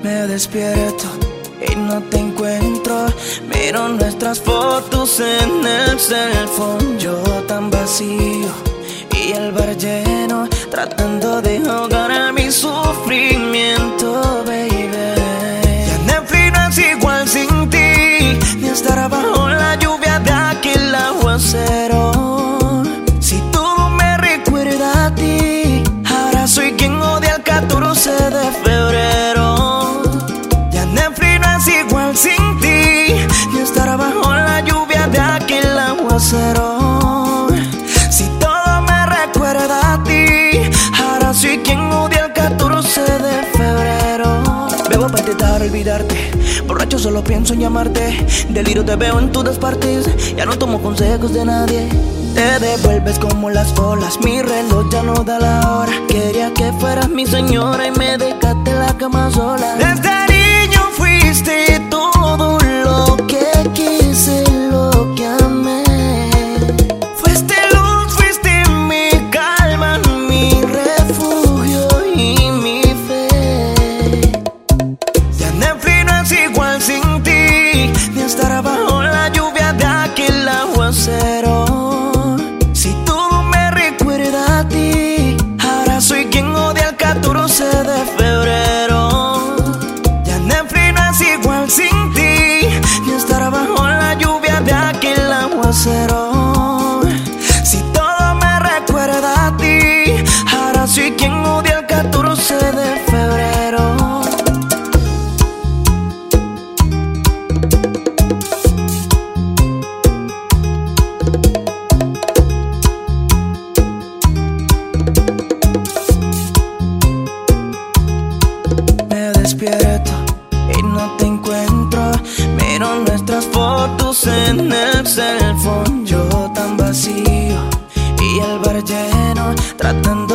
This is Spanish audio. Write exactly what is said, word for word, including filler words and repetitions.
Me despierto y no te encuentro. Miro nuestras fotos en el cell phone. Yo tan vacío y el bar lleno, tratando de ahogar a mi sufrimiento, baby. Ya Netflix no es igual sin ti, ni estar bajo la lluvia de aquel aguacero. Si todo me recuerda a ti, ahora soy quien odia el catorce de febrero. Ya Netflix no es igual sin ti, ni estar bajo la lluvia de aquel aguacero. Si todo me recuerda a ti, ahora soy quien odia el catorce de febrero. Bebo para intentar olvidarte, borracho solo pienso en llamarte. Deliro te veo en todas partes, ya no tomo consejos de nadie. Te devuelves como las olas, mi reloj ya no da la hora. Quería que fueras mi señora y me dejaste en la cama sola. Desde niño fuiste todo lo que quise, lo que amé. Fuiste luz, fuiste mi calma, mi refugio y mi fe. Ya Netflix no es igual sin ti, ni estar bajo la lluvia de aquel aguacero. Soy quien odia el catorce de febrero. Ya Netflix no es igual sin ti, ni estar bajo la lluvia de aquel aguacero. Si todo me recuerda a ti, ahora soy quien odia el catorce de febrero. Despierto y no te encuentro. Miro nuestras fotos en el cell phone. Yo tan vacío y el bar lleno, tratando